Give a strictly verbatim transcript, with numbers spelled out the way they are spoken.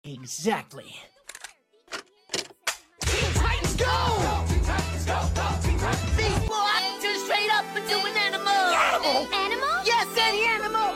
Exactly. Teen Titans Go! Go, Teen Titans Go! Go, Teen Titans Go! These boys turn straight up into an animal! Animal? Animal? Yes, any animal!